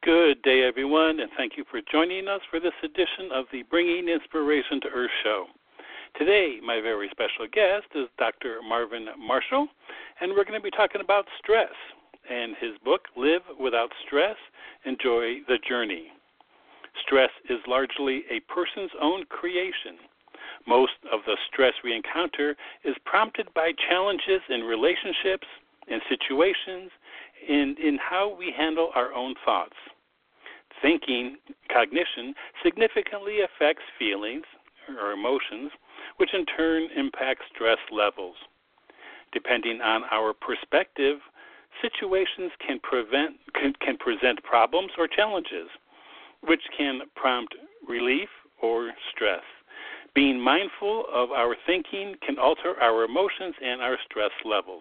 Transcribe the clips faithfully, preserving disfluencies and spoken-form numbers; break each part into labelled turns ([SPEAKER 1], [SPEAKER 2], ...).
[SPEAKER 1] Good day, everyone, and thank you for joining us for this edition of the Bringing Inspiration to Earth show. Today, my very special guest is Doctor Marvin Marshall, and we're going to be talking about stress and his book, Live Without Stress, Enjoy the Journey. Stress is largely a person's own creation. Most of the stress we encounter is prompted by challenges in relationships, in situations, and in how we handle our own thoughts. Thinking, cognition, significantly affects feelings or emotions, which in turn impacts stress levels. Depending on our perspective, situations can, prevent, can, can present problems or challenges, which can prompt relief or stress. Being mindful of our thinking can alter our emotions and our stress levels.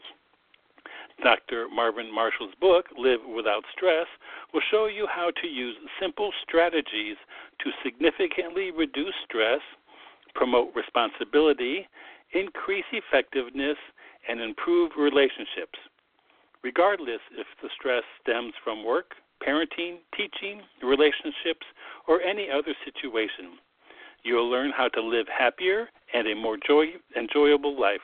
[SPEAKER 1] Doctor Marvin Marshall's book, Live Without Stress, will show you how to use simple strategies to significantly reduce stress, promote responsibility, increase effectiveness, and improve relationships, regardless if the stress stems from work, parenting, teaching, relationships, or any other situation. You'll learn how to live happier and a more joy, enjoyable life.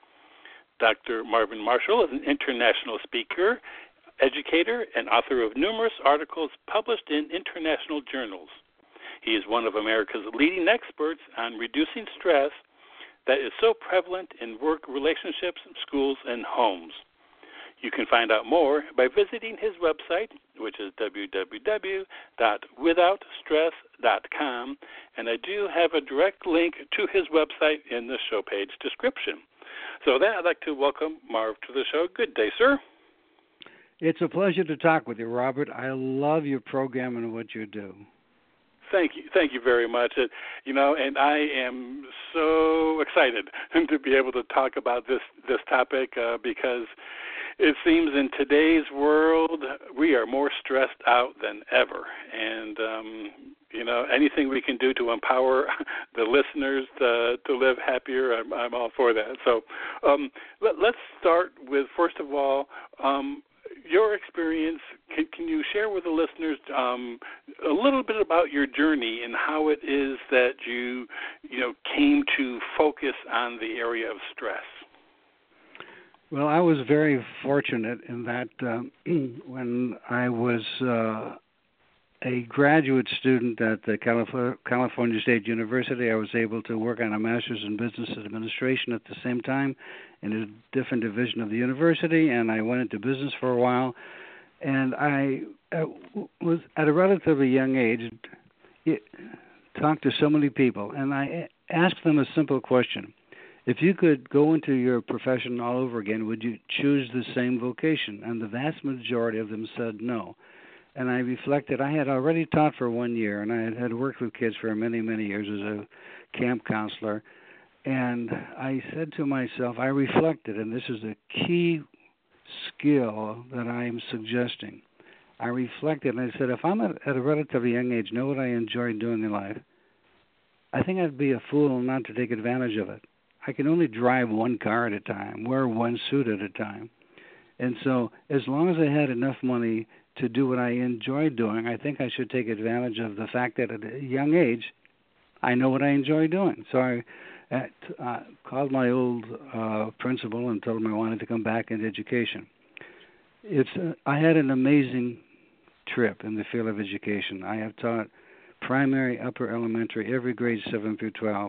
[SPEAKER 1] Doctor Marvin Marshall is an international speaker, educator, and author of numerous articles published in international journals. He is one of America's leading experts on reducing stress that is so prevalent in work relationships, schools, and homes. You can find out more by visiting his website, which is w w w dot without stress dot com, and I do have a direct link to his website in the show page description. So with that, I'd like to welcome Marv to the show. Good day, sir.
[SPEAKER 2] It's a pleasure to talk with you, Robert. I love your program and what you do.
[SPEAKER 1] Thank you. Thank you very much. It, you know, and I am so excited to be able to talk about this, this topic uh, because it seems in today's world we are more stressed out than ever. And, um, you know, anything we can do to empower the listeners to, to live happier, I'm, I'm all for that. So um, let, let's start with, first of all, um, your experience. Can, can you share with the listeners um, a little bit about your journey and how it is that you, you know, came to focus on the area of stress?
[SPEAKER 2] Well, I was very fortunate in that um, when I was uh, a graduate student at the Calif- California State University, I was able to work on a master's in business administration at the same time in a different division of the university, and I went into business for a while. And I uh, was at a relatively young age, it, talked to so many people, and I asked them a simple question. If you could go into your profession all over again, would you choose the same vocation? And the vast majority of them said no. And I reflected, I had already taught for one year, and I had, had worked with kids for many, many years as a camp counselor. And I said to myself, I reflected, and this is a key skill that I'm suggesting. I reflected, and I said, if I'm at, at a relatively young age, know what I enjoy doing in life, I think I'd be a fool not to take advantage of it. I can only drive one car at a time, wear one suit at a time. And so as long as I had enough money to do what I enjoy doing, I think I should take advantage of the fact that at a young age, I know what I enjoy doing. So I at, uh, called my old uh, principal and told him I wanted to come back into education. It's uh, I had an amazing trip in the field of education. I have taught primary, upper elementary, every grade seven through twelve.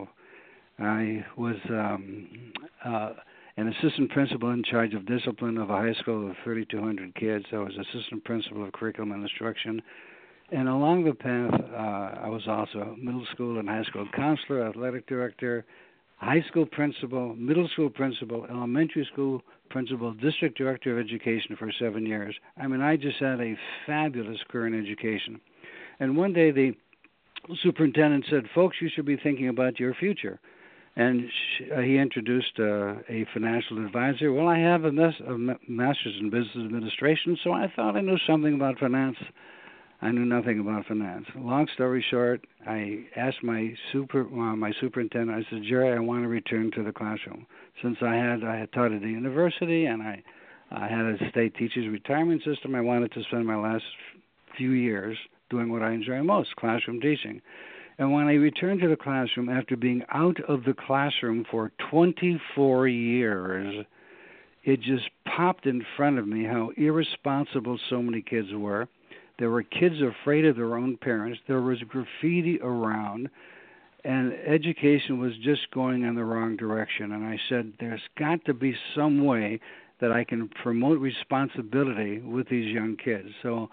[SPEAKER 2] I was um, uh, an assistant principal in charge of discipline of a high school of thirty-two hundred kids. I was assistant principal of curriculum and instruction. And along the path, uh, I was also middle school and high school counselor, athletic director, high school principal, middle school principal, elementary school principal, district director of education for seven years. I mean, I just had a fabulous career in education. And one day the superintendent said, folks, you should be thinking about your future. And she, uh, he introduced uh, a financial advisor. Well, I have a, mes- a master's in business administration, so I thought I knew something about finance. I knew nothing about finance. Long story short, I asked my super uh, my superintendent. I said, Jerry, I want to return to the classroom. Since I had I had taught at the university and I I had a state teachers retirement system, I wanted to spend my last few years doing what I enjoy most, classroom teaching. And when I returned to the classroom after being out of the classroom for twenty-four years, it just popped in front of me how irresponsible so many kids were. There were kids afraid of their own parents. There was graffiti around, and education was just going in the wrong direction. And I said, there's got to be some way that I can promote responsibility with these young kids. So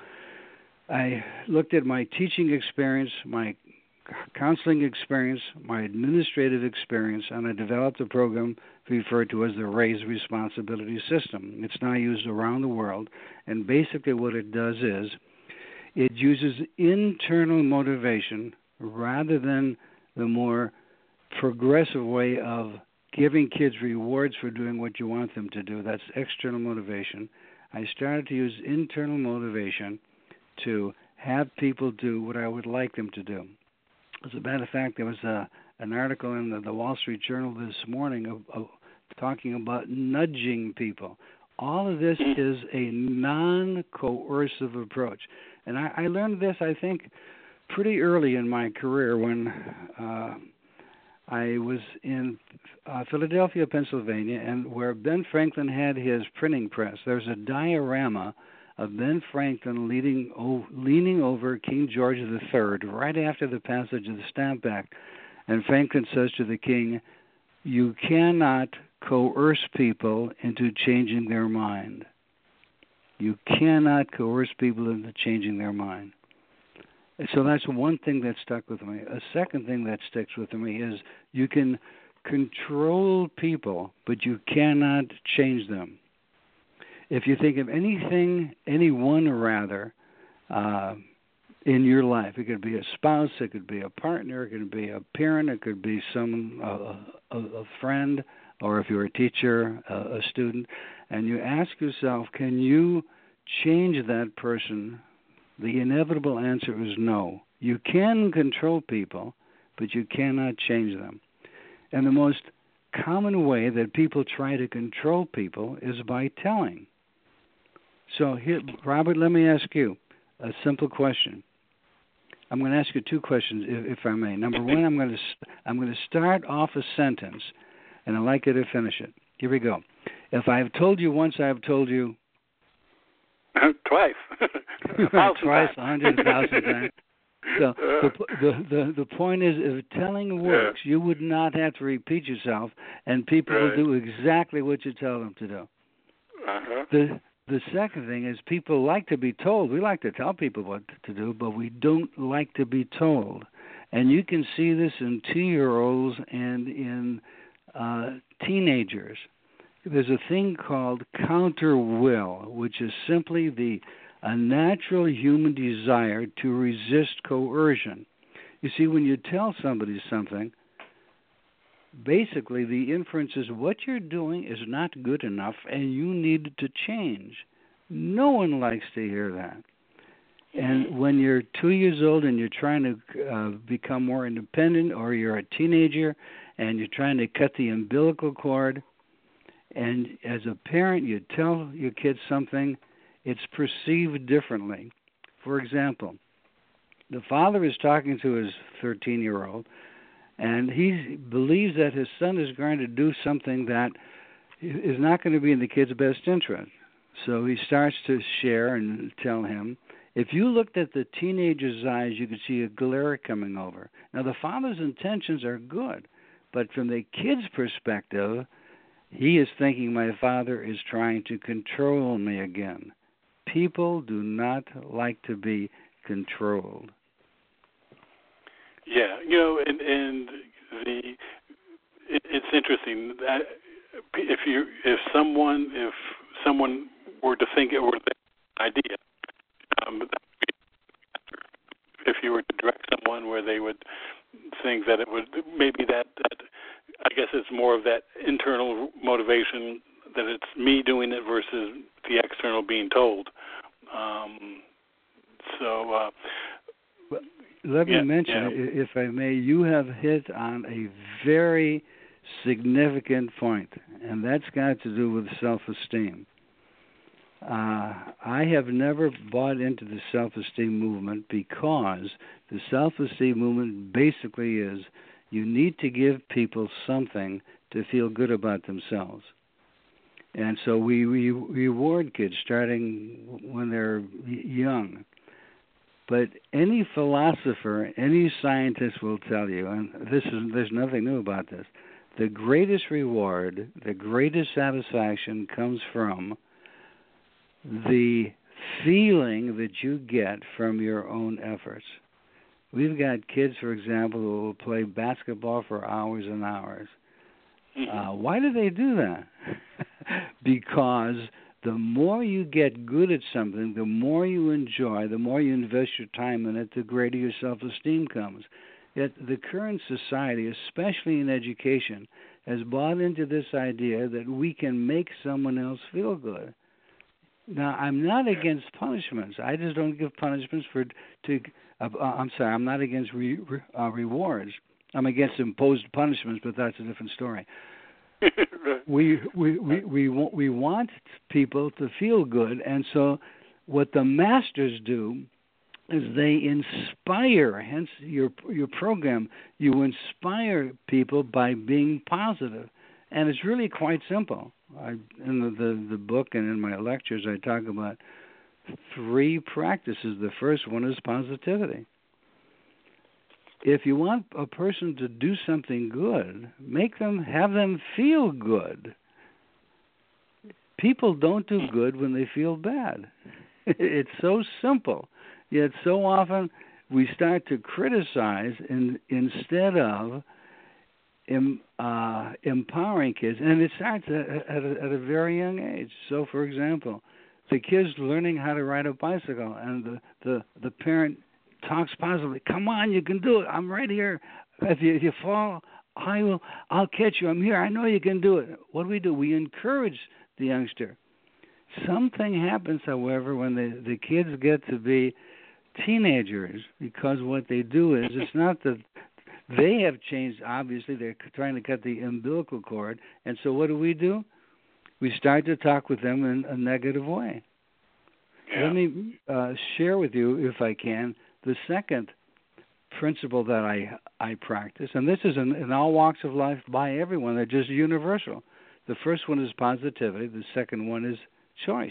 [SPEAKER 2] I looked at my teaching experience, my counseling experience, my administrative experience, and I developed a program referred to as the Raise Responsibility System. It's now used around the world, and basically what it does is it uses internal motivation rather than the more progressive way of giving kids rewards for doing what you want them to do. That's external motivation. I started to use internal motivation to have people do what I would like them to do. As a matter of fact, there was a, an article in the, the Wall Street Journal this morning of, of talking about nudging people. All of this is a non-coercive approach. And I, I learned this, I think, pretty early in my career when uh, I was in uh, Philadelphia, Pennsylvania, and where Ben Franklin had his printing press. There's a diorama of Ben Franklin leading, o- leaning over King George the Third right after the passage of the Stamp Act. And Franklin says to the king, you cannot coerce people into changing their mind. You cannot coerce people into changing their mind. So that's one thing that stuck with me. A second thing that sticks with me is you can control people, but you cannot change them. If you think of anything, anyone rather, uh, in your life, it could be a spouse, it could be a partner, it could be a parent, it could be some uh, a, a friend, or if you're a teacher, a, a student, and you ask yourself, can you change that person? The inevitable answer is no. You can control people, but you cannot change them. And the most common way that people try to control people is by telling. So, here, Robert, let me ask you a simple question. I'm going to ask you two questions, if, if I may. Number one, I'm going to I'm going to start off a sentence, and I'd like you to finish it. Here we go. If I've told you once, I've told you
[SPEAKER 1] twice, a
[SPEAKER 2] twice, a hundred thousand times. So the, the the the point is, if telling works, yeah. you would not have to repeat yourself, and people right. will do exactly what you tell them to do.
[SPEAKER 1] Uh-huh.
[SPEAKER 2] The the second thing is, people like to be told. We like to tell people what to do, but we don't like to be told. And you can see this in two-year-olds and in uh, teenagers. There's a thing called counter will, which is simply the a natural human desire to resist coercion. You see, when you tell somebody something, basically the inference is what you're doing is not good enough and you need to change. No one likes to hear that. And when you're two years old and you're trying to uh, become more independent, or you're a teenager and you're trying to cut the umbilical cord, and as a parent you tell your kids something, it's perceived differently. For example, the father is talking to his thirteen-year-old, and he believes that his son is going to do something that is not going to be in the kid's best interest. So he starts to share and tell him, if you looked at the teenager's eyes, you could see a glare coming over. Now, the father's intentions are good, but from the kid's perspective, he is thinking my father is trying to control me again. People do not like to be controlled.
[SPEAKER 1] Yeah, you know, and, and the it, it's interesting that if you if someone if someone were to think it were the idea, um, if you were to direct someone where they would think that it would maybe that, that I guess it's more of that internal motivation, that it's me doing it versus the external being told. Um, so, uh,
[SPEAKER 2] well, let me
[SPEAKER 1] yeah,
[SPEAKER 2] mention,
[SPEAKER 1] yeah.
[SPEAKER 2] if I may, you have hit on a very significant point, and that's got to do with self-esteem. Uh, I have never bought into the self-esteem movement because the self-esteem movement basically is you need to give people something to feel good about themselves. And so we, we reward kids starting when they're young. But any philosopher, any scientist will tell you, and this is there's nothing new about this, the greatest reward, the greatest satisfaction comes from the feeling that you get from your own efforts. We've got kids, for example, who will play basketball for hours and hours. Uh, why do they do that? Because the more you get good at something, the more you enjoy, the more you invest your time in it, the greater your self-esteem comes. Yet the current society, especially in education, has bought into this idea that we can make someone else feel good. Now, I'm not against punishments. I just don't give punishments for to. Uh, I'm sorry, I'm not against re, re, uh, rewards. I'm against imposed punishments, but that's a different story. we we we we want, we want people to feel good, and so what the masters do is they inspire. Hence, your your program, you inspire people by being positive, and it's really quite simple. I, in the, the the book and in my lectures, I talk about three practices. The first one is positivity. If you want a person to do something good, make them, have them feel good. People don't do good when they feel bad. It's so simple. Yet so often we start to criticize in, instead of em, uh, empowering kids. And it starts at, at, a, at a very young age. So, for example, the kid's learning how to ride a bicycle, and the, the, the parent talks positively. Come on, you can do it. I'm right here. If you, if you fall, I will. I'll catch you. I'm here. I know you can do it. What do we do? We encourage the youngster. Something happens, however, when the the kids get to be teenagers, because what they do is it's not that they have changed. Obviously, they're trying to cut the umbilical cord, and so what do we do? We start to talk with them in a negative way. Yeah. Let me uh, share with you, if I can, the second principle that I I practice, and this is in, in all walks of life by everyone. They're just universal. The first one is positivity. The second one is choice.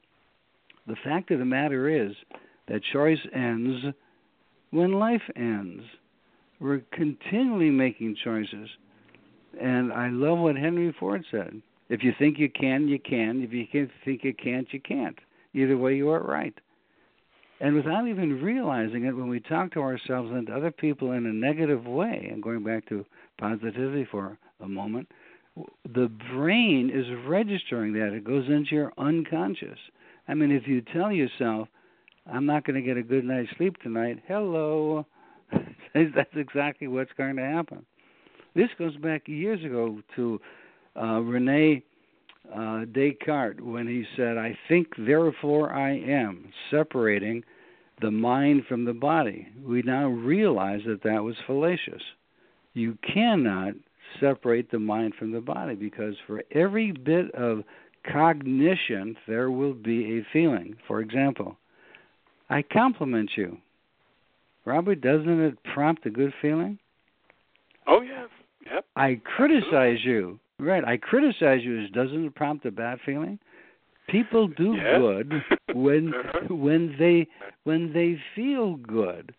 [SPEAKER 2] The fact of the matter is that choice ends when life ends. We're continually making choices. And I love what Henry Ford said. If you think you can, you can. If you think you can't, you can't. Either way, you are right. And without even realizing it, when we talk to ourselves and to other people in a negative way, and going back to positivity for a moment, the brain is registering that. It goes into your unconscious. I mean, if you tell yourself, I'm not going to get a good night's sleep tonight, hello, that's exactly what's going to happen. This goes back years ago to uh, Rene uh, Descartes when he said, I think, therefore I am, separating the mind from the body. We now realize that that was fallacious. You cannot separate the mind from the body, because for every bit of cognition, there will be a feeling. For example, I compliment you. Robert, doesn't it prompt a good feeling?
[SPEAKER 1] Oh, yes. Yep.
[SPEAKER 2] I criticize you. Right, I criticize you. Doesn't it prompt a bad feeling? People do
[SPEAKER 1] yes.
[SPEAKER 2] good when uh-huh. when they when they feel good.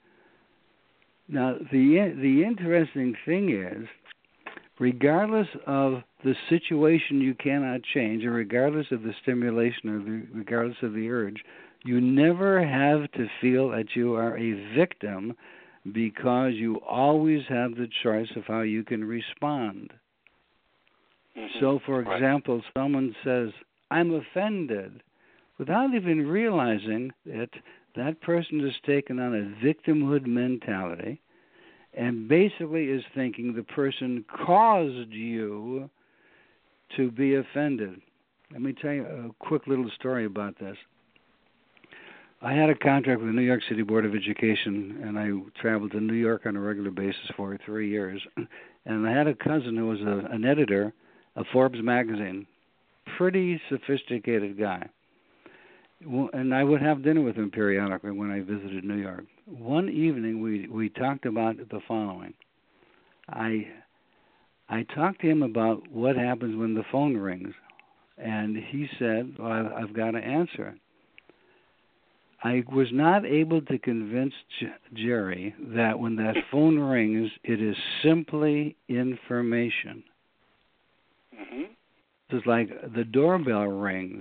[SPEAKER 2] Now, the the interesting thing is, regardless of the situation you cannot change, or regardless of the stimulation, or the, regardless of the urge, you never have to feel that you are a victim, because you always have the choice of how you can respond. Mm-hmm. So, for example, right. someone says, I'm offended. Without even realizing it, that person has taken on a victimhood mentality and basically is thinking the person caused you to be offended. Let me tell you a quick little story about this. I had a contract with the New York City Board of Education, and I traveled to New York on a regular basis for three years. And I had a cousin who was a, an editor of Forbes magazine, pretty sophisticated guy. Well, and I would have dinner with him periodically when I visited New York. One evening, we we talked about the following. I I talked to him about what happens when the phone rings, and he said, well, I, I've got to answer it. I was not able to convince J- Jerry that when that phone rings, it is simply information.
[SPEAKER 1] Mm-hmm.
[SPEAKER 2] It's like the doorbell rings.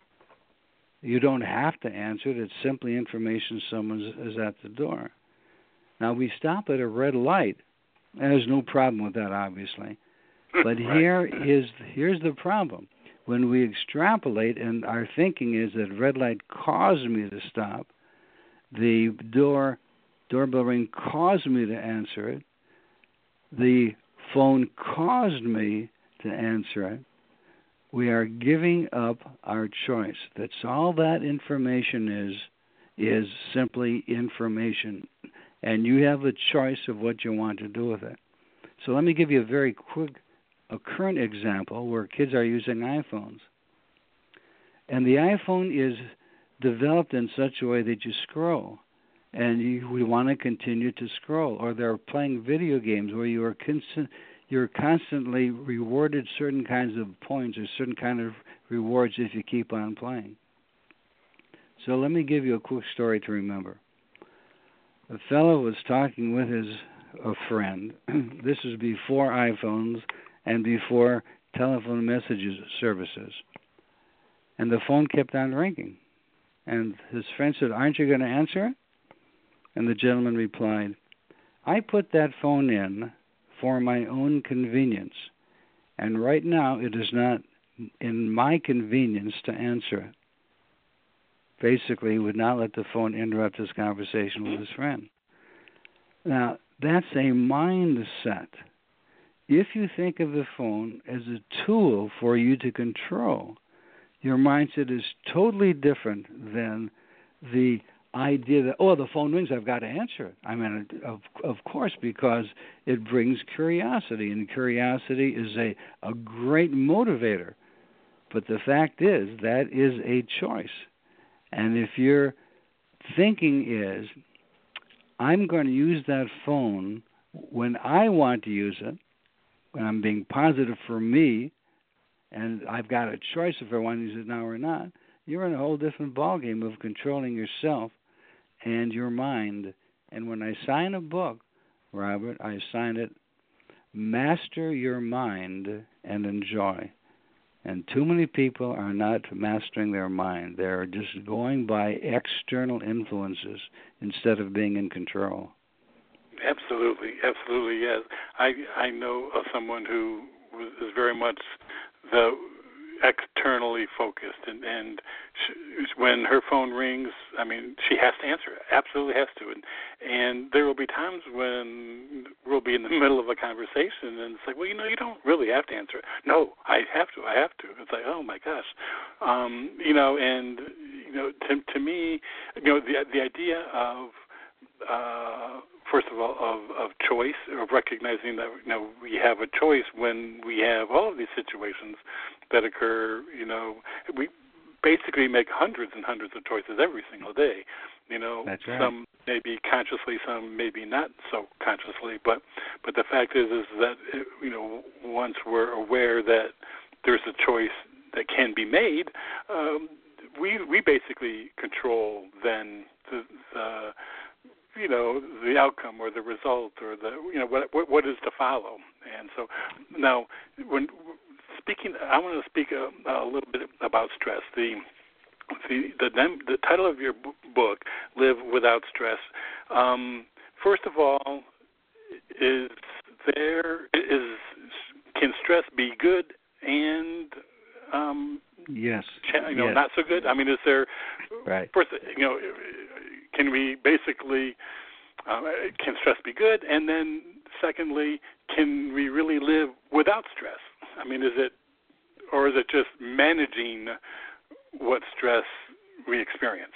[SPEAKER 2] You don't have to answer it. It's simply information someone is at the door. Now, we stop at a red light. And there's no problem with that, obviously. But
[SPEAKER 1] right.
[SPEAKER 2] here is here's the problem. When we extrapolate and our thinking is that red light caused me to stop, the door doorbell ring caused me to answer it, the phone caused me to answer it, we are giving up our choice. That's all that information is, is simply information. And you have a choice of what you want to do with it. So let me give you a very quick, a current example where kids are using iPhones. And the iPhone is developed in such a way that you scroll. And you, we want to continue to scroll. Or they're playing video games where you are constant, you're constantly rewarded certain kinds of points or certain kind of rewards if you keep on playing. So let me give you a quick story to remember. A fellow was talking with his a friend. This is before iPhones and before telephone messages services. And the phone kept on ringing. And his friend said, aren't you going to answer it? And the gentleman replied, I put that phone in for my own convenience. And right now it is not in my convenience to answer it. Basically, he would not let the phone interrupt his conversation with his friend. Now, that's a mindset. If you think of the phone as a tool for you to control, your mindset is totally different than the idea that, oh, the phone rings, I've got to answer it. I mean, of, of course, because it brings curiosity, and curiosity is a, a great motivator. But the fact is, that is a choice. And if your thinking is, I'm going to use that phone when I want to use it, when I'm being positive for me, and I've got a choice if I want to use it now or not, you're in a whole different ballgame of controlling yourself and your mind. And when I sign a book, Robert, I sign it, Master Your Mind and Enjoy. And too many people are not mastering their mind. They're just going by external influences instead of being in control.
[SPEAKER 1] Absolutely, absolutely, yes. I I know of someone who was, is very much the externally focused, and and she, when her phone rings, I mean, she has to answer it. Absolutely has to. And and there will be times when we'll be in the middle of a conversation, and it's like, well, you know, you don't really have to answer it. No, I have to. I have to. It's like, oh my gosh, um, you know, and you know, to to me, you know, the the idea of uh, first of all, of, of choice, of recognizing that, you know, we have a choice when we have all of these situations that occur. You know, we basically make hundreds and hundreds of choices every single day. You know,
[SPEAKER 2] That's right.
[SPEAKER 1] Some maybe consciously, some maybe not so consciously. But but the fact is, is that, you know, once we're aware that there's a choice that can be made, um, we we basically control then the, the you know, the outcome or the result or the, you know, what what, what is to follow. And so now, when speaking, I want to speak a, a little bit about stress. The the the, the title of your book, Live Without Stress. Um, first of all, is there is can stress be good and um,
[SPEAKER 2] yes,
[SPEAKER 1] you know,
[SPEAKER 2] yes.
[SPEAKER 1] not so good? I mean, is there
[SPEAKER 2] right?
[SPEAKER 1] First, you know, can we basically uh, can stress be good? And then, secondly, can we really live without stress? I mean, is it, or is it just managing what stress we experience?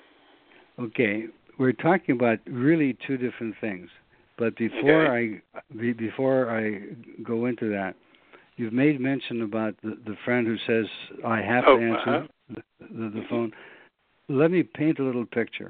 [SPEAKER 2] Okay, we're talking about really two different things. But before
[SPEAKER 1] okay.
[SPEAKER 2] I before I go into that, you've made mention about the, the friend who says I have
[SPEAKER 1] oh,
[SPEAKER 2] to answer
[SPEAKER 1] uh-huh.
[SPEAKER 2] the, the, the phone. let me paint a little picture.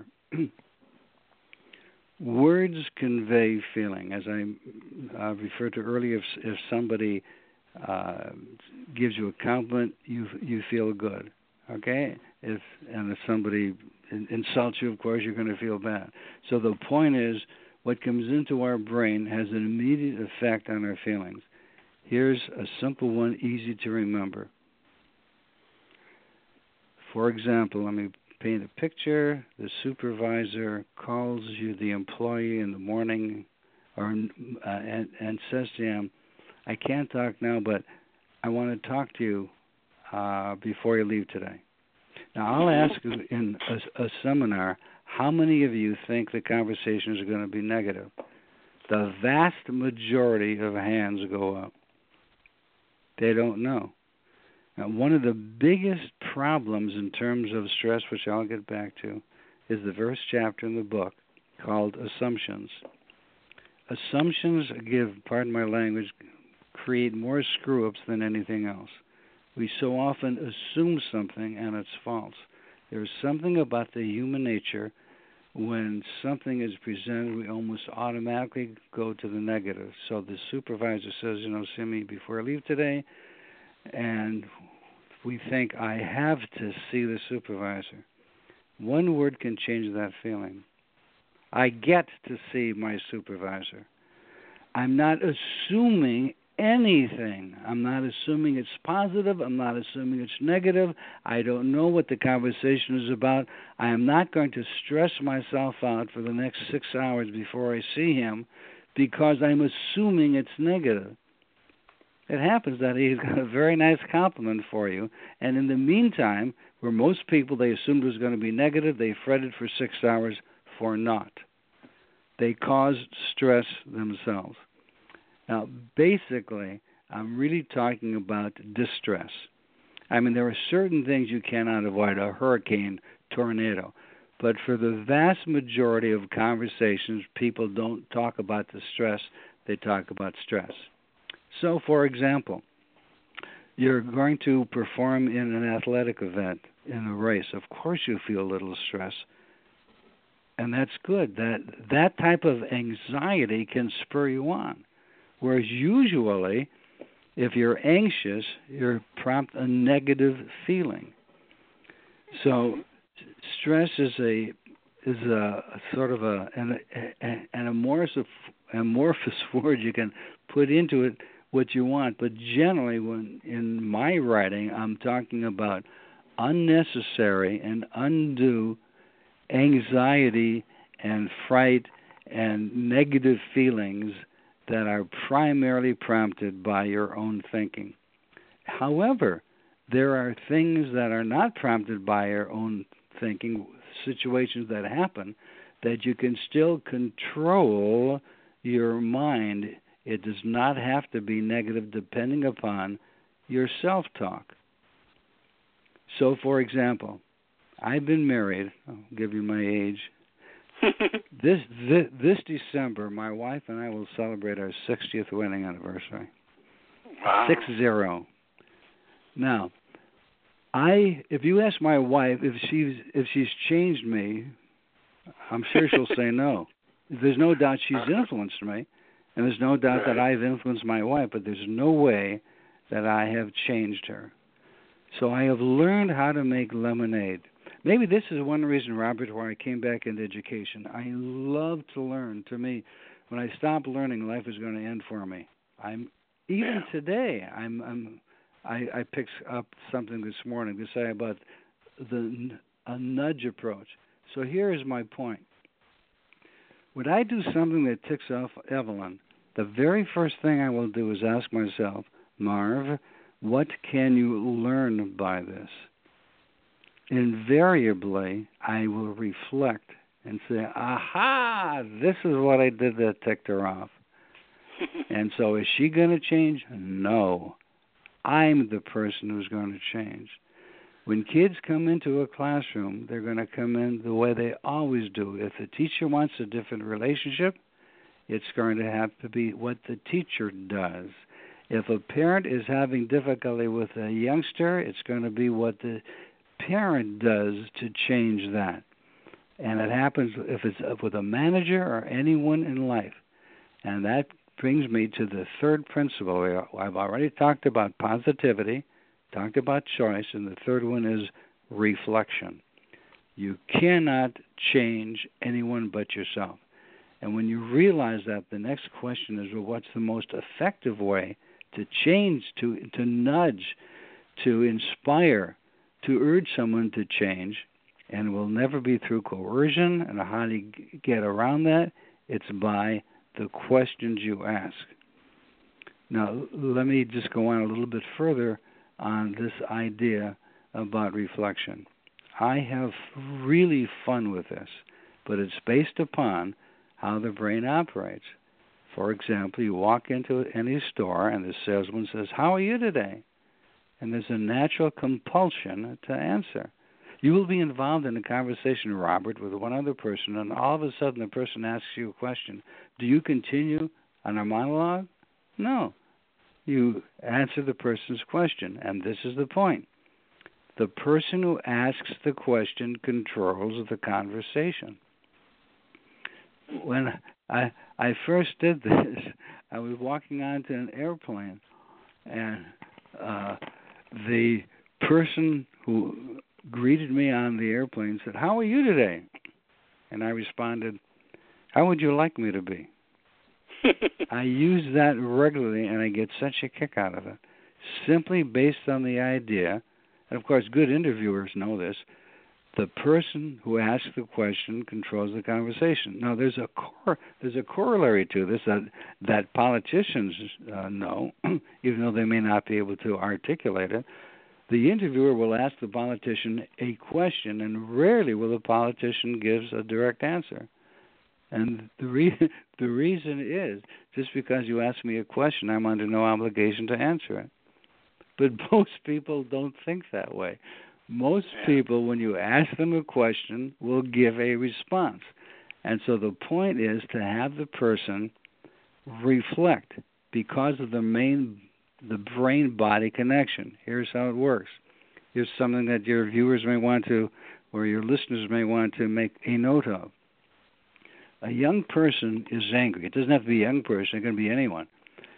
[SPEAKER 2] Words convey feeling. As I uh, referred to earlier, if, if somebody uh, gives you a compliment, you you feel good. Okay? If and if somebody insults you, of course, you're going to feel bad. So the point is, what comes into our brain has an immediate effect on our feelings. Here's a simple one, easy to remember. For example, let me paint a picture. The supervisor calls you, the employee, in the morning, or uh, and, and says to him, "I can't talk now, but I want to talk to you uh, before you leave today." Now, I'll ask you in a, a seminar, how many of you think the conversations are going to be negative? The vast majority of hands go up. They don't know. Now, one of the biggest problems in terms of stress, which I'll get back to, is the first chapter in the book called Assumptions. Assumptions give, pardon my language, create more screw-ups than anything else. We so often assume something and it's false. There's something about the human nature. When something is presented, we almost automatically go to the negative. So the supervisor says, you know, see me before I leave today, and we think, I have to see the supervisor. One word can change that feeling. I get to see my supervisor. I'm not assuming anything. I'm not assuming it's positive. I'm not assuming it's negative. I don't know what the conversation is about. I am not going to stress myself out for the next six hours before I see him because I'm assuming it's negative. It happens that he's got a very nice compliment for you, and in the meantime, where most people, they assumed it was going to be negative, they fretted for six hours for naught. They caused stress themselves. Now, basically, I'm really talking about distress. I mean, there are certain things you cannot avoid, a hurricane, tornado. But for the vast majority of conversations, people don't talk about the stress, they talk about stress. So, for example, you're going to perform in an athletic event, in a race. Of course you feel a little stress. And that's good. That that type of anxiety can spur you on. Whereas usually, if you're anxious, you prompt a negative feeling. So stress is a is a, a sort of a an, an, an amorphous, amorphous word you can put into it what you want. But generally, when in my writing, I'm talking about unnecessary and undue anxiety and fright and negative feelings that are primarily prompted by your own thinking. However, there are things that are not prompted by your own thinking, situations that happen, that you can still control your mind. It does not have to be negative depending upon your self-talk. So, for example, I've been married. I'll give you my age. this, this this December, my wife and I will celebrate our sixtieth wedding anniversary.
[SPEAKER 1] Wow.
[SPEAKER 2] Six zero. Now, I if you ask my wife if she's if she's changed me, I'm sure she'll say no. There's no doubt she's influenced me, and there's no doubt that I've influenced my wife, but there's no way that I have changed her. So I have learned how to make lemonade. Maybe this is one reason, Robert, why I came back into education. I love to learn. To me, when I stop learning, life is going to end for me. I'm even yeah. today. I'm, I'm I, I picked up something this morning to say about the a nudge approach. So here is my point. When I do something that ticks off Evelyn, the very first thing I will do is ask myself, Marv, what can you learn by this? Invariably, I will reflect and say, aha, this is what I did that ticked her off. And so is she going to change? No. I'm the person who's going to change. When kids come into a classroom, they're going to come in the way they always do. If the teacher wants a different relationship, it's going to have to be what the teacher does. If a parent is having difficulty with a youngster, it's going to be what the parent does to change that. And it happens if it's with a manager or anyone in life. And that brings me to the third principle. I've already talked about positivity, talked about choice, and the third one is reflection. You cannot change anyone but yourself. And when you realize that, the next question is, well, what's the most effective way to change, to to nudge, to inspire, to urge someone to change? And it will never be through coercion. And how do you get around that? It's by the questions you ask. Now, let me just go on a little bit further on this idea about reflection. I have really fun with this, but it's based upon how the brain operates. For example, you walk into any store and the salesman says, "How are you today?" And there's a natural compulsion to answer. You will be involved in a conversation, Robert, with one other person, and all of a sudden the person asks you a question. Do you continue on a monologue? No. You answer the person's question, and this is the point. The person who asks the question controls the conversation. When I I first did this, I was walking onto an airplane, and uh, the person who greeted me on the airplane said, "How are you today?" And I responded, "How would you like me to be?" I use that regularly, and I get such a kick out of it, simply based on the idea, and of course good interviewers know this, the person who asks the question controls the conversation. Now, there's a cor- there's a corollary to this that, that politicians uh, know, even though they may not be able to articulate it. The interviewer will ask the politician a question, and rarely will the politician give a direct answer. And the, re- the reason is, just because you ask me a question, I'm under no obligation to answer it. But most people don't think that way. Most yeah. people, when you ask them a question, will give a response. And so the point is to have the person reflect because of the main the brain-body connection. Here's how it works. Here's something that your viewers may want to, or your listeners may want to make a note of. A young person is angry. It doesn't have to be a young person. It can be anyone.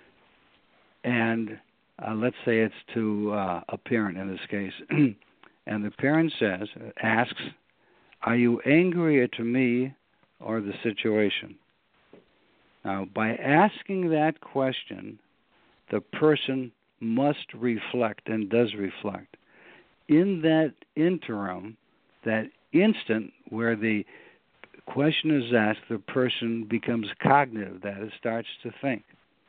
[SPEAKER 2] And uh, let's say it's to uh, a parent in this case. And the parent says, asks, "Are you angry at me or the situation?" Now, by asking that question, the person must reflect and does reflect. In that interim, that instant where the question is asked, the person becomes cognitive, that it starts to think.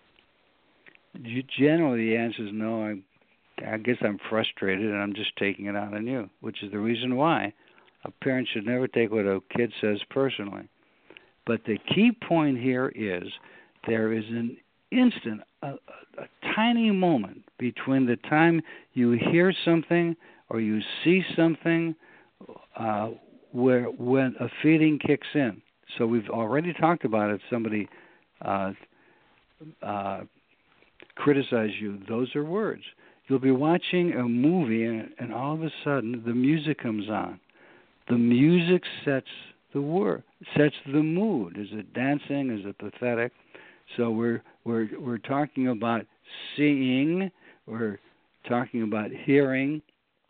[SPEAKER 2] Generally, the answer is no, I, I guess I'm frustrated and I'm just taking it out on you, which is the reason why a parent should never take what a kid says personally. But the key point here is there is an instant, a, a, a tiny moment between the time you hear something or you see something uh, where when a feeling kicks in. So we've already talked about it. Somebody uh, uh, criticize you. Those are words. You'll be watching a movie and, and all of a sudden the music comes on. The music sets the word, sets the mood. Is it dancing? Is it pathetic? So we're we're we're talking about seeing. We're talking about hearing.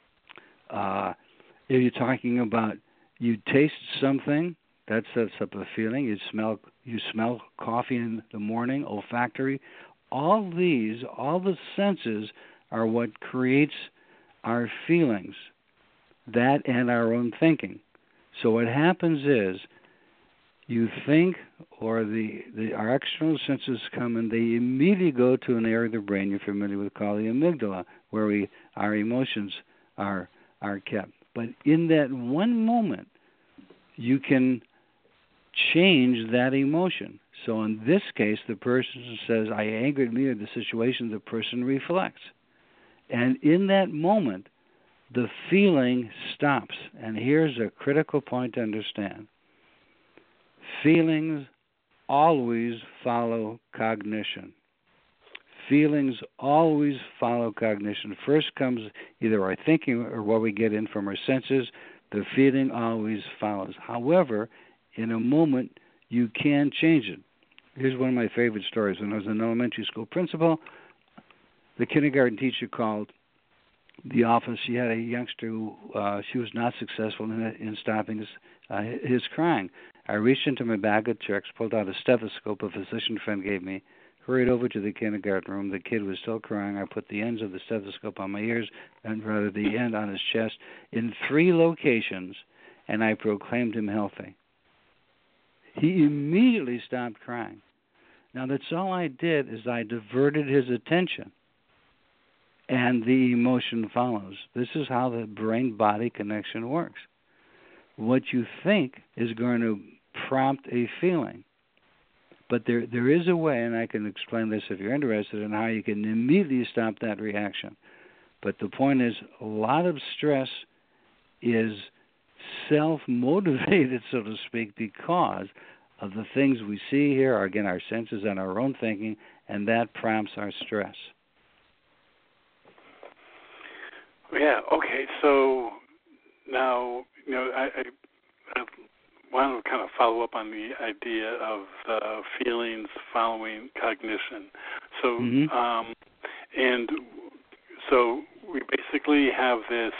[SPEAKER 2] Uh, if you're talking about you taste something, that sets up a feeling. You smell you smell coffee in the morning, olfactory. All these, all the senses are what creates our feelings, that and our own thinking. So what happens is you think, or the, the our external senses come and they immediately go to an area of the brain you're familiar with called the amygdala, where we our emotions are are kept. But in that one moment, you can change that emotion. So in this case, the person says, "I angered me," or the situation, the person reflects. And in that moment, the feeling stops. And here's a critical point to understand. Feelings always follow cognition. feelings always follow cognition. First comes either our thinking or what we get in from our senses. The feeling always follows. However, in a moment, you can change it. Here's one of my favorite stories. When I was an elementary school principal, the kindergarten teacher called the office. She had a youngster who uh, she was not successful in, in stopping his, uh, his crying. I reached into my bag of tricks, pulled out a stethoscope a physician friend gave me, hurried over to the kindergarten room. The kid was still crying. I put the ends of the stethoscope on my ears and rather the end on his chest in three locations, and I proclaimed him healthy. He immediately stopped crying. Now, that's all I did is I diverted his attention, and the emotion follows. This is how the brain-body connection works. What you think is going to prompt a feeling. But there there is a way, and I can explain this if you're interested, in how you can immediately stop that reaction. But the point is, a lot of stress is self-motivated, so to speak, because of the things we see here, or again, our senses and our own thinking, and that prompts our stress.
[SPEAKER 1] Yeah, okay, so now, you know, I, I, I want to kind of follow up on the idea of uh, feelings following cognition. So,
[SPEAKER 2] mm-hmm.
[SPEAKER 1] um, and so we basically have this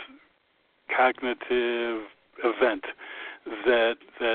[SPEAKER 1] cognitive event that that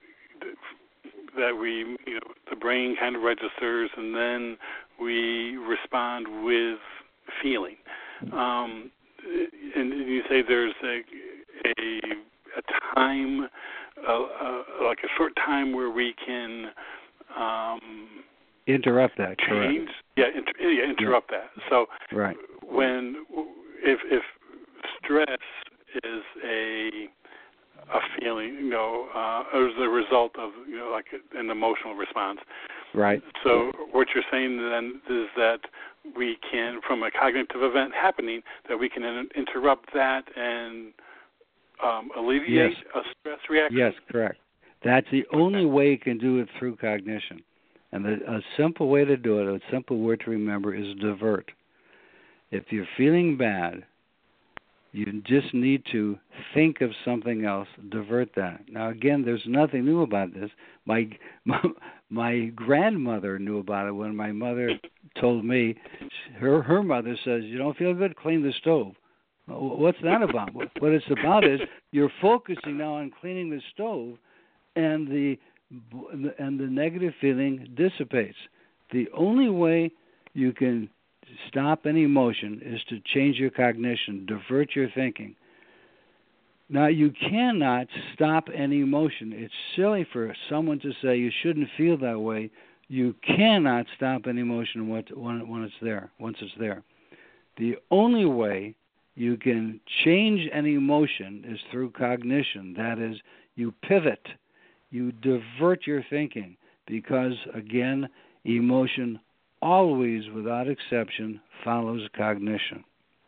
[SPEAKER 1] that we, you know, the brain kind of registers, and then we respond with feeling. Um, and you say there's a a, a time, uh, uh, like a short time where we can um,
[SPEAKER 2] interrupt that.
[SPEAKER 1] Change,
[SPEAKER 2] correct?
[SPEAKER 1] Yeah, inter- yeah interrupt yeah. that. So
[SPEAKER 2] right.
[SPEAKER 1] when if if stress is a a feeling, you know, uh, as a result of, you know, like an emotional response.
[SPEAKER 2] Right.
[SPEAKER 1] So what you're saying then is that we can, from a cognitive event happening, that we can in- interrupt that and um, alleviate
[SPEAKER 2] yes.
[SPEAKER 1] a stress reaction?
[SPEAKER 2] Yes, correct. That's the okay. only way you can do it through cognition. And the, a simple way to do it, a simple word to remember is divert. If you're feeling bad, you just need to think of something else, divert that. Now, again, there's nothing new about this. My, my my grandmother knew about it when my mother told me, her her mother says, you don't feel good, clean the stove. What's that about? What it's about is you're focusing now on cleaning the stove, and the and the negative feeling dissipates. The only way you can stop any emotion is to change your cognition, divert your thinking. Now, you cannot stop any emotion. It's silly for someone to say you shouldn't feel that way. You cannot stop any emotion when when it's there, once it's there. The only way you can change any emotion is through cognition. That is, you pivot, you divert your thinking, because, again, emotion always, without exception, follows cognition.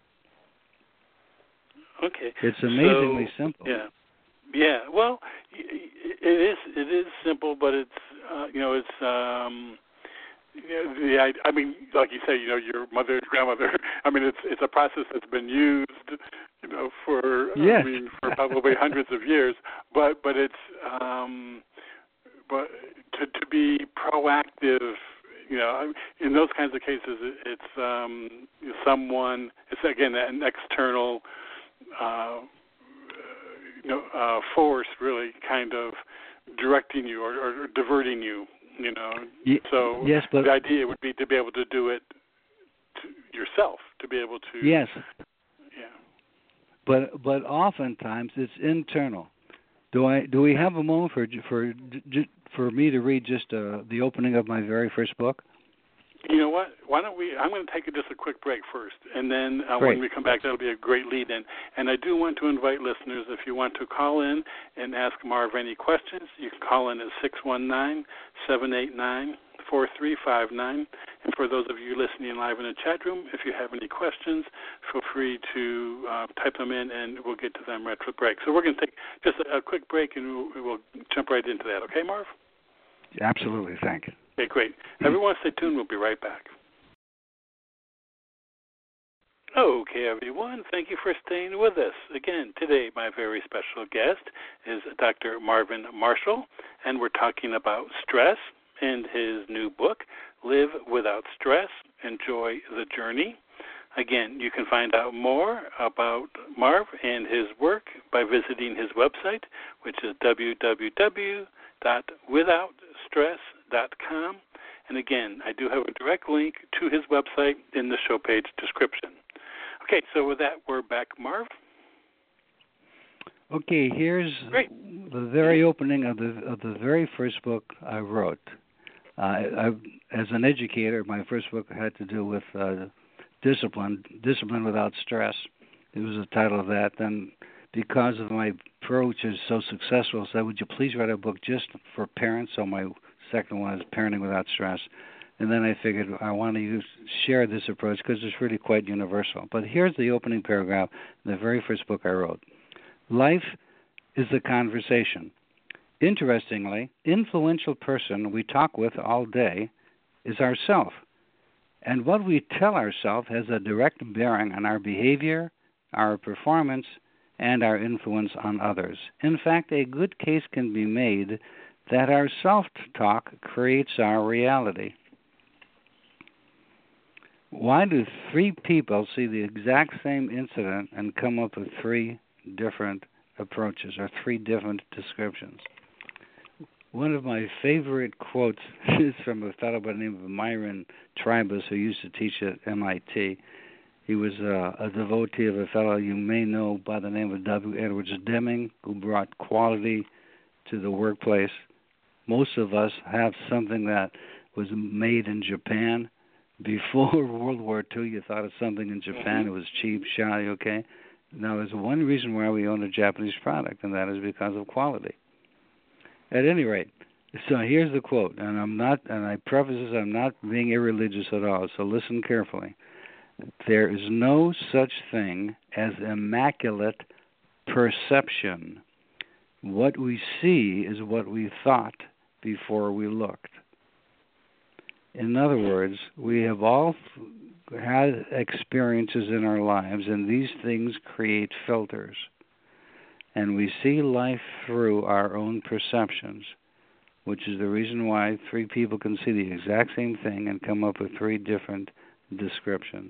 [SPEAKER 1] Okay.
[SPEAKER 2] It's amazingly
[SPEAKER 1] so,
[SPEAKER 2] simple.
[SPEAKER 1] Yeah. Yeah. Well, it is. It is simple, but it's uh, you know it's um, you know, the I, I mean, like you say, you know, your mother, grandmother. I mean, it's it's a process that's been used, you know, for
[SPEAKER 2] yes.
[SPEAKER 1] I mean, for probably hundreds of years. But but it's um, but to to be proactive. You know, in those kinds of cases, it's um, someone. It's again an external, uh, you know, uh, force really kind of directing you or, or diverting you. You know,
[SPEAKER 2] y-
[SPEAKER 1] so
[SPEAKER 2] yes, but
[SPEAKER 1] the idea would be to be able to do it to yourself, to be able to.
[SPEAKER 2] Yes.
[SPEAKER 1] Yeah.
[SPEAKER 2] But but oftentimes it's internal. Do I do we have a moment for for for me to read just uh, the opening of my very first book?
[SPEAKER 1] You know what? Why don't we? I'm going to take just a quick break first, and then uh, when we come back, that'll be a great lead-in. And I do want to invite listeners, if you want to call in and ask Marv any questions, you can call in at six one nine, seven eight nine, four three five nine. And for those of you listening live in the chat room, if you have any questions, feel free to uh, type them in, and we'll get to them right at the break. So we're going to take just a, a quick break, and we'll, we'll jump right into that. Okay, Marv?
[SPEAKER 2] Absolutely. Thank you.
[SPEAKER 1] Okay, great. Everyone stay tuned. We'll be right back. Okay, everyone, thank you for staying with us. Again, today my very special guest is Doctor Marvin Marshall, and we're talking about stress and his new book, Live Without Stress, Enjoy the Journey. Again, you can find out more about Marv and his work by visiting his website, which is w w w dot without stress dot com. And again, I do have a direct link to his website in the show page description. Okay, so with that, we're back, Marv.
[SPEAKER 2] Okay, here's
[SPEAKER 1] Great.
[SPEAKER 2] the very opening of the of the very first book I wrote. Uh, I, as an educator, my first book had to do with uh, discipline, discipline without stress. It was the title of that. Then, because of my approach is so successful, I said, would you please write a book just for parents? So my second one is Parenting Without Stress. And then I figured I want to use, share this approach because it's really quite universal. But here's the opening paragraph in the very first book I wrote. Life is a conversation. Interestingly, influential person we talk with all day is ourself. And what we tell ourselves has a direct bearing on our behavior, our performance, and our influence on others. In fact, a good case can be made that our self-talk creates our reality. Why do three people see the exact same incident and come up with three different approaches or three different descriptions? One of my favorite quotes is from a fellow by the name of Myron Tribus, who used to teach at M I T. He was a, a devotee of a fellow you may know by the name of W. Edwards Deming, who brought quality to the workplace. Most of us have something that was made in Japan. Before World War Two, you thought of something in Japan, mm-hmm. It was cheap, shoddy, okay? Now, there's one reason why we own a Japanese product, and that is because of quality. At any rate, so here's the quote, and I'm not, and I preface this, I'm not being irreligious at all, so listen carefully. There is no such thing as immaculate perception. What we see is what we thought before we looked. In other words, we have all had experiences in our lives, and these things create filters. And we see life through our own perceptions, which is the reason why three people can see the exact same thing and come up with three different descriptions.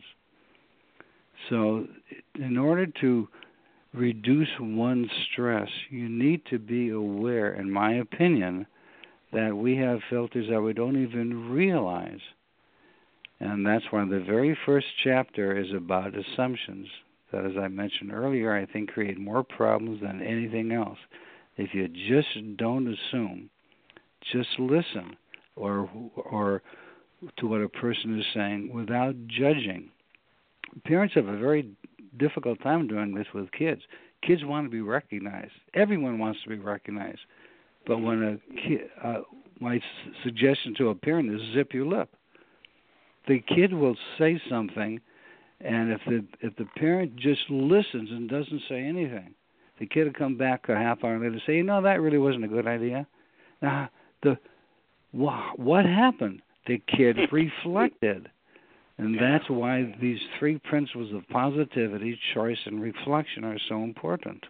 [SPEAKER 2] So in order to reduce one's stress, you need to be aware, in my opinion, that we have filters that we don't even realize. And that's why the very first chapter is about assumptions that, as I mentioned earlier, I think create more problems than anything else. If you just don't assume, just listen or or to what a person is saying without judging. Parents have a very difficult time doing this with kids. Kids want to be recognized. Everyone wants to be recognized. But when a kid, uh, my suggestion to a parent is zip your lip. The kid will say something, and if the if the parent just listens and doesn't say anything, the kid will come back a half hour later and say, you know, that really wasn't a good idea. Now, the what happened? The kid reflected. And that's why these three principles of positivity, choice, and reflection are so important.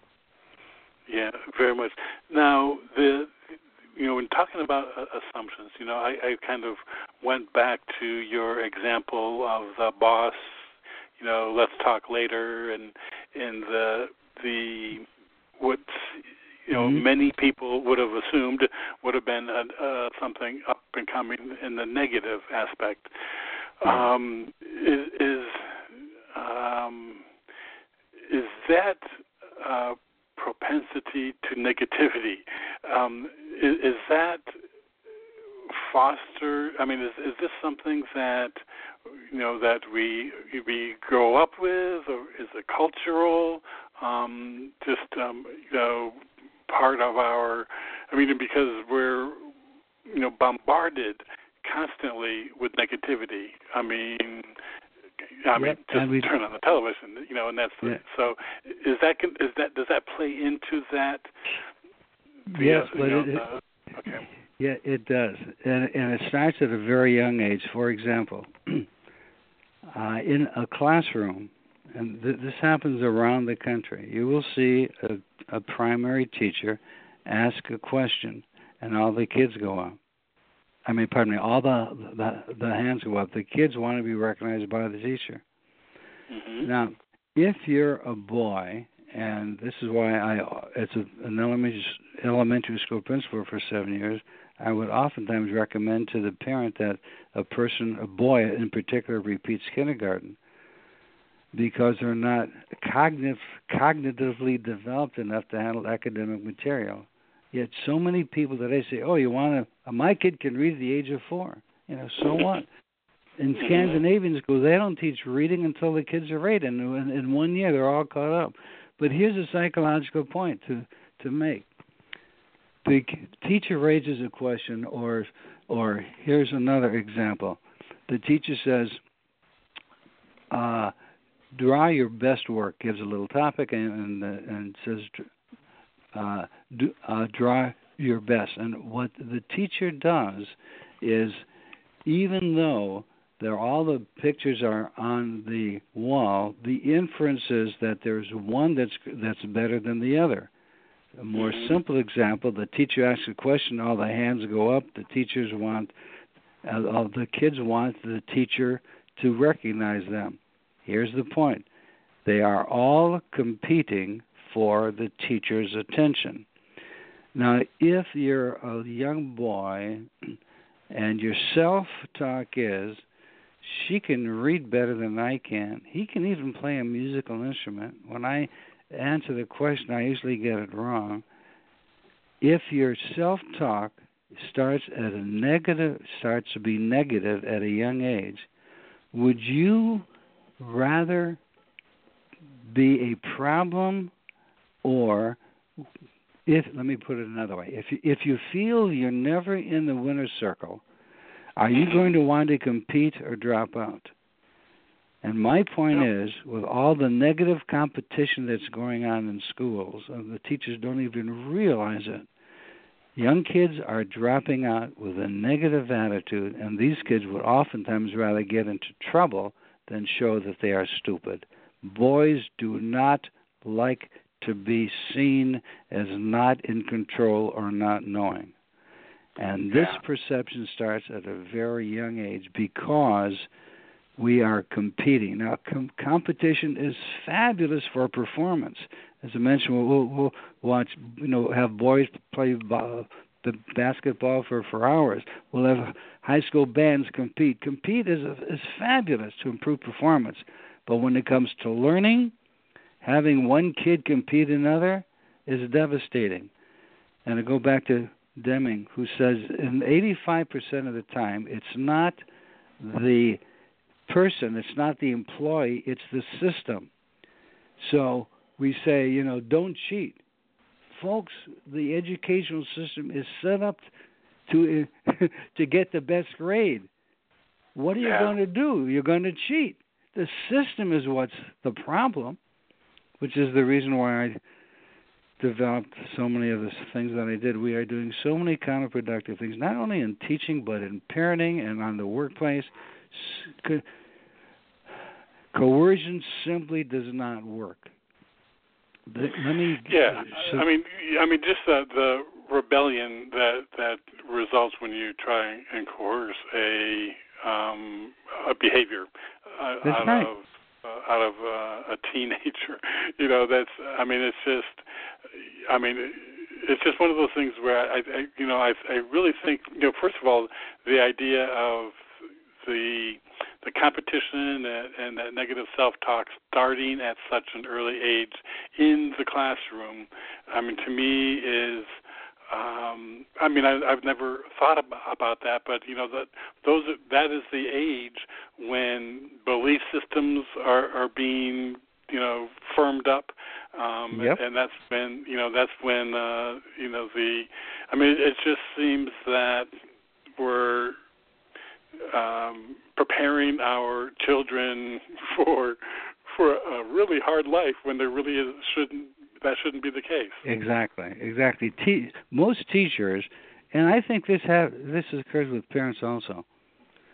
[SPEAKER 1] Yeah, very much. Now, the you know, when talking about uh, assumptions, you know, I, I kind of went back to your example of the boss, you know, let's talk later, and and the the what you know mm-hmm. many people would have assumed would have been a, uh, something up and coming in the negative aspect. Um, is is, um, is that uh, propensity to negativity? Um, is, is that foster? I mean, is is this something that you know that we we grow up with, or is it cultural? Um, just um, you know, part of our. I mean, because we're you know bombarded constantly with negativity. I mean, I mean,
[SPEAKER 2] yep.
[SPEAKER 1] just
[SPEAKER 2] we,
[SPEAKER 1] turn on the television, you know, and that's
[SPEAKER 2] yeah.
[SPEAKER 1] so. Is that is that does that play into that? The,
[SPEAKER 2] yes,
[SPEAKER 1] uh,
[SPEAKER 2] but
[SPEAKER 1] know,
[SPEAKER 2] it,
[SPEAKER 1] the, okay.
[SPEAKER 2] Yeah, it does, and and it starts at a very young age. For example, uh, in a classroom, and th- this happens around the country, you will see a, a primary teacher ask a question, and all the kids go up. I mean, pardon me, all the the, the hands go up. The kids want to be recognized by the teacher.
[SPEAKER 1] Mm-hmm.
[SPEAKER 2] Now, if you're a boy, and this is why I, as a, an elementary, elementary school principal for seven years, I would oftentimes recommend to the parent that a person, a boy in particular, repeats kindergarten because they're not cognitive, cognitively developed enough to handle academic material. Yet so many people today say, oh, you want to, my kid can read at the age of four. You know, so what? In Scandinavian schools, they don't teach reading until the kids are eight, and in, in one year they're all caught up. But here's a psychological point to, to make. The teacher raises a question, or or here's another example. The teacher says, uh, draw your best work, gives a little topic, and and, uh, and says, uh, do, uh, draw your best. And what the teacher does is, even though there all the pictures are on the wall, the inference is that there's one that's that's better than the other. A more mm-hmm. simple example, the teacher asks a question, all the hands go up, the teachers want, uh, all the kids want the teacher to recognize them. Here's the point. They are all competing for the teacher's attention. Now, if you're a young boy and your self-talk is, she can read better than I can, he can even play a musical instrument. When I answer the question, I usually get it wrong. If your self-talk starts at a negative, starts to be negative at a young age, would you rather be a problem, or if let me put it another way, if you, if you feel you're never in the winner's circle, are you going to want to compete or drop out? And my point is, with all the negative competition that's going on in schools, and the teachers don't even realize it, young kids are dropping out with a negative attitude, and these kids would oftentimes rather get into trouble than show that they are stupid. Boys do not like to be seen as not in control or not knowing. And this yeah. perception starts at a very young age because we are competing. Now, com- competition is fabulous for performance. As I mentioned, we'll, we'll watch, you know, have boys play b- the basketball for, for hours. We'll have high school bands compete. Compete is is fabulous to improve performance. But when it comes to learning, having one kid compete another is devastating. And I go back to Deming, who says in eighty-five percent of the time, it's not the person, it's not the employee, it's the system. So we say, you know, don't cheat. Folks, the educational system is set up to to get the best grade. What are you
[SPEAKER 1] yeah.
[SPEAKER 2] going to do? You're going to cheat. The system is what's the problem, which is the reason why I developed so many of the things that I did. We are doing so many counterproductive things, not only in teaching, but in parenting and on the workplace. Co- coercion simply does not work. The, let me.
[SPEAKER 1] Yeah,
[SPEAKER 2] so,
[SPEAKER 1] I mean, I mean, just the, the rebellion that that results when you try and coerce a um, a behavior uh, out
[SPEAKER 2] right.
[SPEAKER 1] of uh, out of uh, a teenager. You know, that's. I mean, it's just. I mean, it's just one of those things where I, I you know, I, I really think, you know, first of all, the idea of the the competition and, and that negative self-talk starting at such an early age in the classroom, I mean, to me is, um, I mean, I, I've never thought about, about that, but you know, that those are, that is the age when belief systems are, are being, you know, firmed up, um,
[SPEAKER 2] yep.
[SPEAKER 1] and that's when, you know, that's when, uh, you know, the, I mean, it just seems that we're um, preparing our children for for a really hard life when there really is, shouldn't that shouldn't be the case.
[SPEAKER 2] Exactly, exactly. Te- most teachers, and I think this have this occurs with parents also.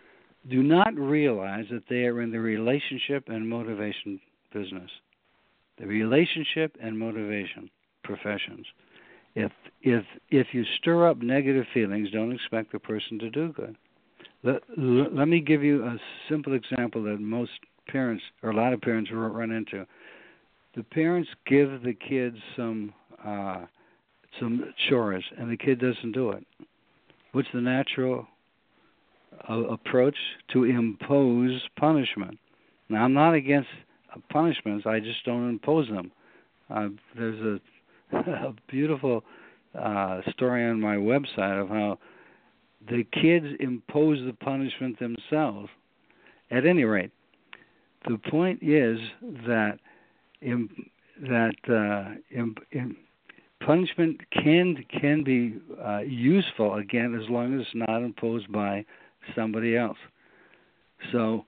[SPEAKER 2] do not realize that they are in the relationship and motivation business. The relationship and motivation professions. If if if you stir up negative feelings, don't expect the person to do good. Let, let me give you a simple example that most parents, or a lot of parents, run into. The parents give the kids some uh, some chores, and the kid doesn't do it. What's the natural uh, approach? To impose punishment. Now, I'm not against punishments. I just don't impose them. Uh, there's a, a beautiful uh, story on my website of how the kids impose the punishment themselves. At any rate, the point is that in, that uh, in, in punishment can can be uh, useful, again, as long as it's not imposed by somebody else. So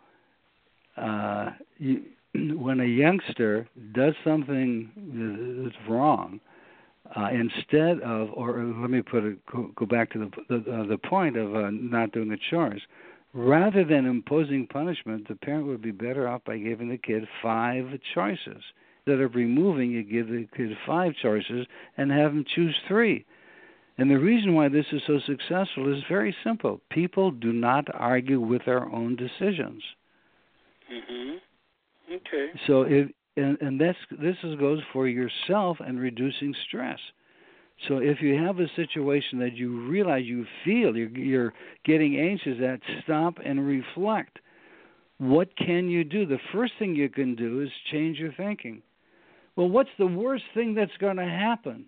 [SPEAKER 2] uh, you, when a youngster does something that's wrong, uh, instead of, or let me put it, go, go back to the the, uh, the point of uh, not doing the chores, rather than imposing punishment, the parent would be better off by giving the kid five choices. Instead of removing, you give the kid five choices and have him choose three. And the reason why this is so successful is very simple. People do not argue with their own decisions.
[SPEAKER 1] Mm-hmm. Okay.
[SPEAKER 2] So, if, and, and that's, this is, goes for yourself and reducing stress. So if you have a situation that you realize you feel you're, you're getting anxious at, stop and reflect. What can you do? The first thing you can do is change your thinking. Well, what's the worst thing that's going to happen?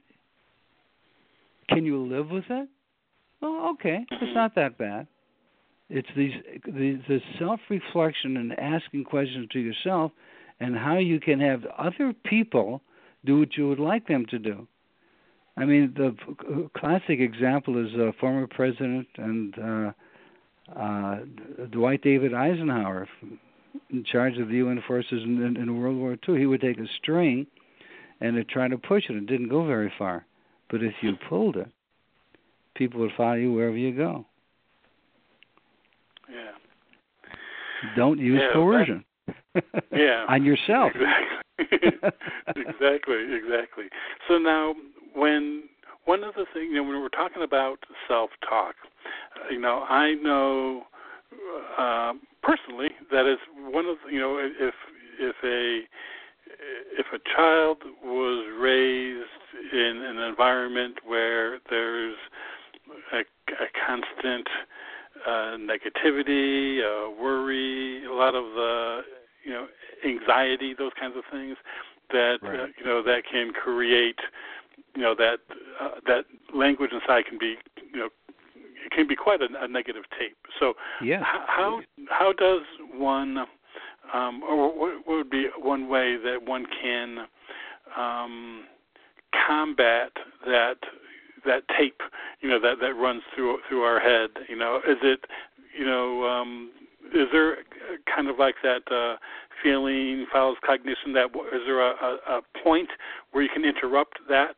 [SPEAKER 2] Can you live with it? Well, okay, it's not that bad. It's these the, the self-reflection and asking questions to yourself and how you can have other people do what you would like them to do. I mean, the classic example is uh, former President and uh, uh, Dwight David Eisenhower, in charge of the U N forces in, in, in World War Two. He would take a string and he'd try to push it. It didn't go very far. But if you pulled it, people would follow you wherever you go.
[SPEAKER 1] Yeah.
[SPEAKER 2] Don't use
[SPEAKER 1] yeah,
[SPEAKER 2] coercion.
[SPEAKER 1] That, yeah.
[SPEAKER 2] On yourself.
[SPEAKER 1] Exactly. exactly, exactly. So now, when one of the things, you know, when we're talking about self-talk, uh, you know, I know uh, personally that is one of, you know, if if a if a child was raised in an environment where there's a, a constant uh, negativity, uh, worry, a lot of the, you know, anxiety, those kinds of things, that
[SPEAKER 2] right.
[SPEAKER 1] uh, you know that can create, you know, that uh, that language inside can be, you know, it can be quite a, a negative tape. So
[SPEAKER 2] yeah.
[SPEAKER 1] h- how how does one Um, or what would be one way that one can um, combat that that tape, you know, that, that runs through through our head? You know, is it, you know, um, is there kind of like that uh, feeling follows cognition? That is there a, a, a point where you can interrupt that?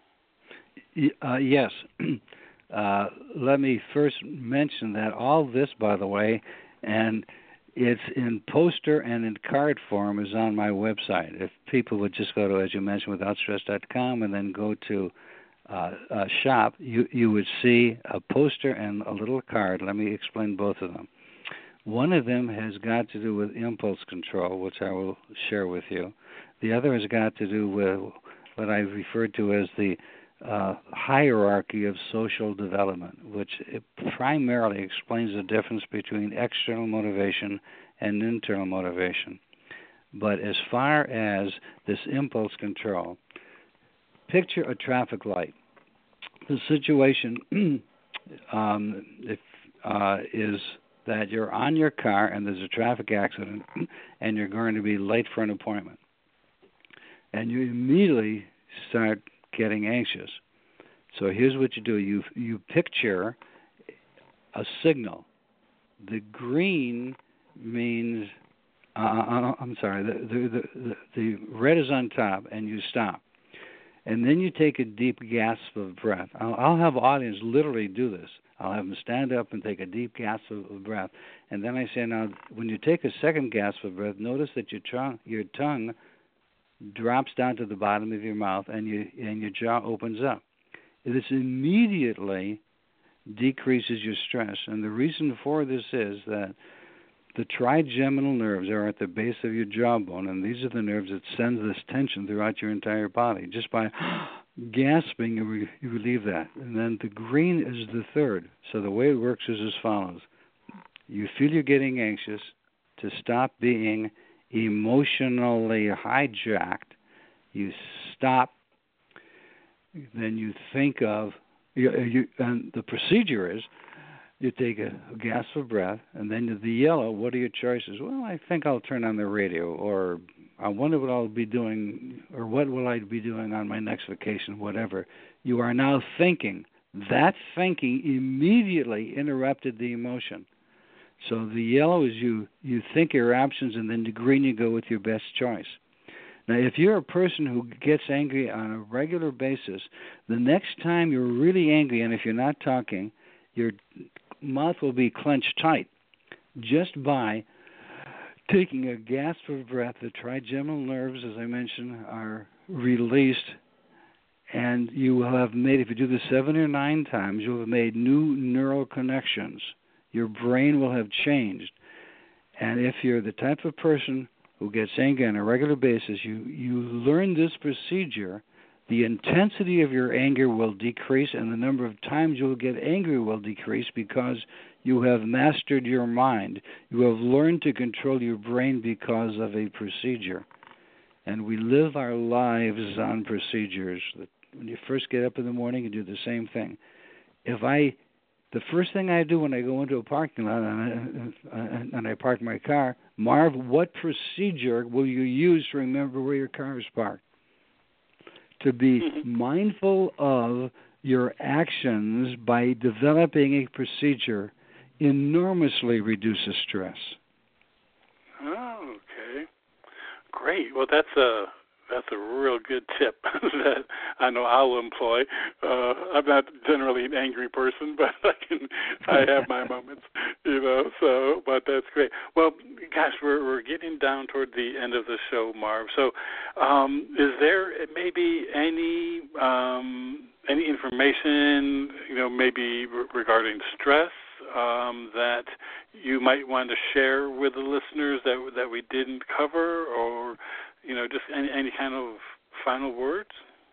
[SPEAKER 2] Uh, yes. uh, let me first mention that all this, by the way, and it's in poster and in card form, is on my website. If people would just go to, as you mentioned, without stress dot com and then go to uh, uh, shop, you, you would see a poster and a little card. Let me explain both of them. One of them has got to do with impulse control, which I will share with you. The other has got to do with what I referred to as the uh, hierarchy of social development, which it primarily explains the difference between external motivation and internal motivation. But as far as this impulse control, picture a traffic light. The situation um, if, uh, is that you're on your car and there's a traffic accident and you're going to be late for an appointment. And you immediately start getting anxious. So here's what you do. You you picture a signal. The green means, uh, I'm sorry, the, the, the, the red is on top and you stop. And then you take a deep gasp of breath. I'll, I'll have audience literally do this. I'll have them stand up and take a deep gasp of, of breath. And then I say, now, when you take a second gasp of breath, notice that your tongue, your tongue drops down to the bottom of your mouth and, you, and your jaw opens up. This immediately decreases your stress. And the reason for this is that the trigeminal nerves are at the base of your jawbone, and these are the nerves that send this tension throughout your entire body. Just by gasping, you, re- you relieve that. And then the green is the third. So the way it works is as follows. You feel you're getting anxious. To stop being emotionally hijacked, you stop. Then you think of, you, you, and the procedure is, you take a, a gasp of breath, and then the yellow, what are your choices? Well, I think I'll turn on the radio, or I wonder what I'll be doing, or what will I be doing on my next vacation, whatever. You are now thinking. That thinking immediately interrupted the emotion. So the yellow is you, you think your options, and then the green you go with your best choice. Now, if you're a person who gets angry on a regular basis, the next time you're really angry, and if you're not talking, your mouth will be clenched tight just by taking a gasp of breath. The trigeminal nerves, as I mentioned, are released, and you will have made, if you do this seven or nine times, you'll have made new neural connections. Your brain will have changed. And if you're the type of person who gets angry on a regular basis, you, you learn this procedure, the intensity of your anger will decrease, and the number of times you'll get angry will decrease because you have mastered your mind. You have learned to control your brain because of a procedure. And we live our lives on procedures. When you first get up in the morning, you do the same thing. If I, the first thing I do when I go into a parking lot and I, and I park my car, Marv, what procedure will you use to remember where your car is parked? To be mindful of your actions by developing a procedure enormously reduces stress.
[SPEAKER 1] Oh, okay. Great. Well, that's a that's a real good tip that I know I'll employ. Uh, I'm not generally an angry person, but I can I have my moments, you know. So, but that's great. Well, gosh, we're we're getting down toward the end of the show, Marv. So, um, is there maybe any um, any information, you know, maybe re- regarding stress um, that you might want to share with the listeners that that we didn't cover, or you know, just any, any kind of final words?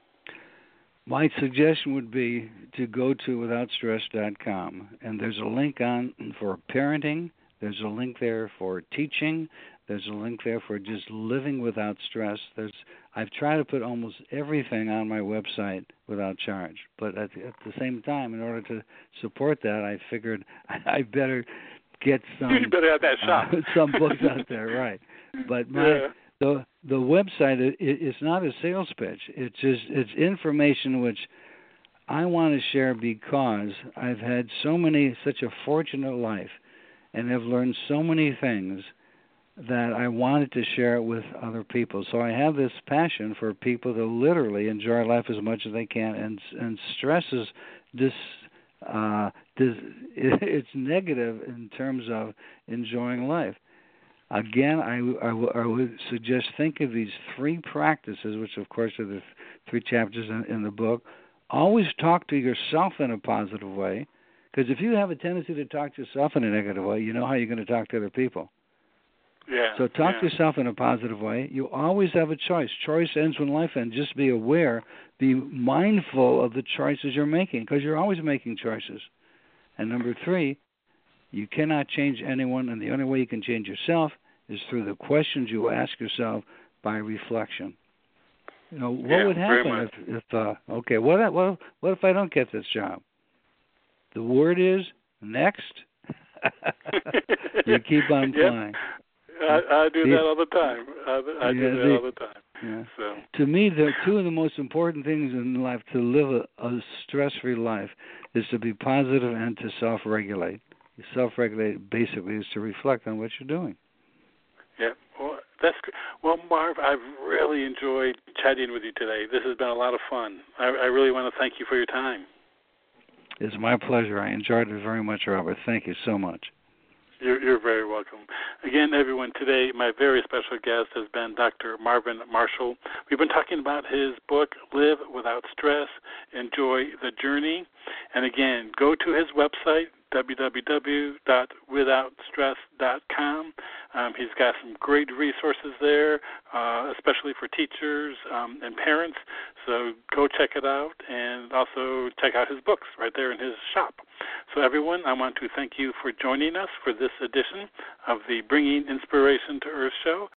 [SPEAKER 2] My suggestion would be to go to without stress dot com, and there's a link on for parenting. There's a link there for teaching. There's a link there for just living without stress. There's I've tried to put almost everything on my website without charge, but at the, at the same time, in order to support that, I figured I better get some.
[SPEAKER 1] You better have that shop.
[SPEAKER 2] Uh, some books out there, right? But my.
[SPEAKER 1] Yeah.
[SPEAKER 2] The the website it, it's not a sales pitch. It's just it's information which I want to share because I've had so many such a fortunate life, and have learned so many things that I wanted to share it with other people. So I have this passion for people to literally enjoy life as much as they can, and and stress is this. Uh, this it's negative in terms of enjoying life. Again, I, I, I would suggest think of these three practices, which of course are the three chapters in, in the book. Always talk to yourself in a positive way, because if you have a tendency to talk to yourself in a negative way, you know how you're going to talk to other people.
[SPEAKER 1] Yeah.
[SPEAKER 2] So talk
[SPEAKER 1] yeah.
[SPEAKER 2] to yourself in a positive way. You always have a choice. Choice ends when life ends. Just be aware, be mindful of the choices you're making, because you're always making choices. And number three, you cannot change anyone, and the only way you can change yourself is through the questions you ask yourself by reflection. You know, what
[SPEAKER 1] yeah,
[SPEAKER 2] would happen if, if uh, okay, what, what, what if I don't get this job? The word is next. You keep on
[SPEAKER 1] yep.
[SPEAKER 2] flying.
[SPEAKER 1] I, I do
[SPEAKER 2] the,
[SPEAKER 1] that all the time. I, I
[SPEAKER 2] yeah,
[SPEAKER 1] do that
[SPEAKER 2] the,
[SPEAKER 1] all the time.
[SPEAKER 2] Yeah.
[SPEAKER 1] So.
[SPEAKER 2] To me, the two of the most important things in life to live a, a stress-free life is to be positive and to self-regulate. Self-regulate basically is to reflect on what you're doing.
[SPEAKER 1] Yeah, well, that's good. Well, Marv, I've really enjoyed chatting with you today. This has been a lot of fun. I, I really want to thank you for your time.
[SPEAKER 2] It's my pleasure. I enjoyed it very much, Robert. Thank you so much.
[SPEAKER 1] You're, you're very welcome. Again, everyone, today my very special guest has been Doctor Marvin Marshall. We've been talking about his book, Live Without Stress, Enjoy the Journey. And again, go to his website, w w w dot without stress dot com. Um, he's got some great resources there, uh, especially for teachers um, and parents. So go check it out, and also check out his books right there in his shop. So everyone, I want to thank you for joining us for this edition of the Bringing Inspiration to Earth show.